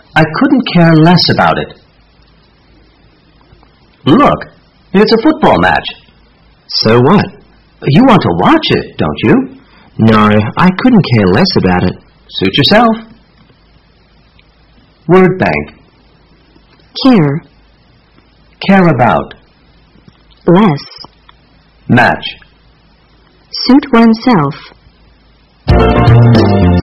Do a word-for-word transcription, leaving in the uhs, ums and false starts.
I couldn't care less about it. Look, it's a football match. So what? You want to watch it, don't you? No, I couldn't care less about it. Suit yourself. Word bank. Care. Care about. Less. Match. Suit oneself.